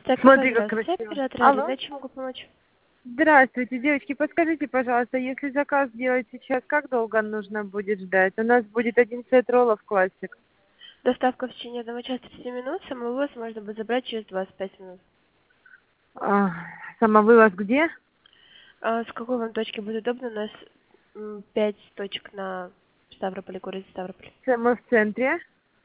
Смотри, как Здравствуйте, красиво. оператор Алло. Алина, чем могу помочь? Здравствуйте, девочки. Подскажите, пожалуйста, если заказ делать сейчас, как долго нужно будет ждать? У нас будет один сет роллов классик. Доставка в течение 1 часа 30 минут, самовывоз можно будет забрать через 25 минут. А, самовывоз где? А с какой вам точки будет удобно? У нас 5 точек на Ставрополе, город Ставрополь. Мы в центре.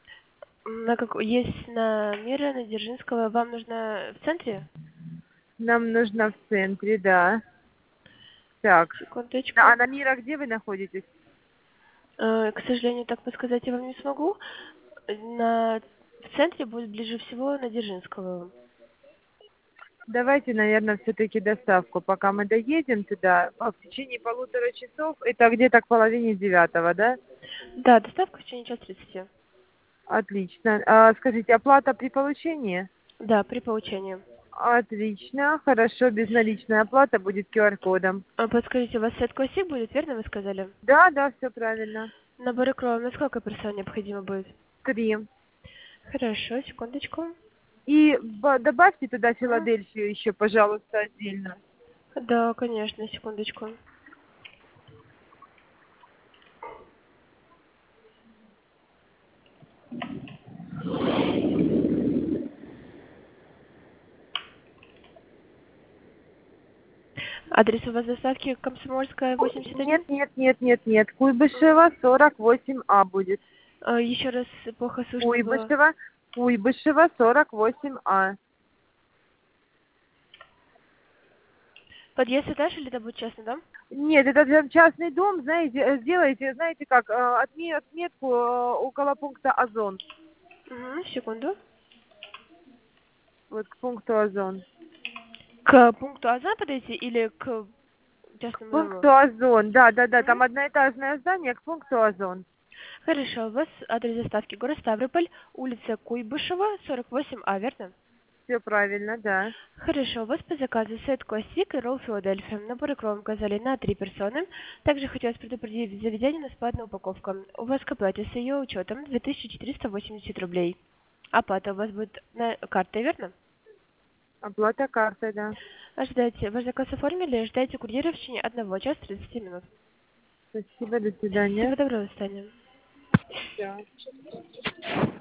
Есть на Мира, на Дзержинского. Вам нужно в центре? Нам нужно в центре, да. Так. А Секундочку. на Мира где вы находитесь? К сожалению, так подсказать я вам не смогу. В центре будет ближе всего на Дзержинского. Давайте, наверное, все-таки доставку. Пока мы доедем туда, в течение 1,5 часа, это где-то к половине 9, да? Да, доставка в течение 1 часа 30. Отлично. А, скажите, оплата при получении? Да, при получении. Отлично, хорошо, безналичная оплата будет QR-кодом. А подскажите, у вас сет классик будет, верно вы сказали? Да, да, все правильно. Набор икров на сколько персон необходимо будет? 3. Хорошо, секундочку. И добавьте туда Филадельфию еще, пожалуйста, отдельно. Да, конечно, секундочку. Адрес у вас доставки Комсомольская, 81? Нет, нет, нет, нет, нет. Куйбышева 48А будет. Еще раз плохо слышно было. Куйбышева 48А. Подъезд этаж или это будет частный дом? Нет, это прям частный дом, знаете, сделайте, знаете как, отметку около пункта Озон. Угу, секунду. Вот к пункту Озон. К пункту Аза подойти или к К частному дому? пункту Озон, да, да, да, Мгм. там одноэтажное здание к пункту Озон. Хорошо, у вас адрес доставки город Ставрополь, улица Куйбышева, 48А, верно? Все правильно, да. Хорошо, у вас по заказу сет классик и ролл Филадельфия. Набор икров указали на 3 персоны. Также хотелось предупредить, заведение у нас платная упаковка. У вас к оплате с ее учетом 2480 рублей. Оплата у вас будет на картой, верно? Оплата картой, да. Ожидайте, ваш заказ оформили, ожидайте курьера в течение 1 часа 30 минут. Спасибо, до свидания. Всего доброго, до свидания. Да.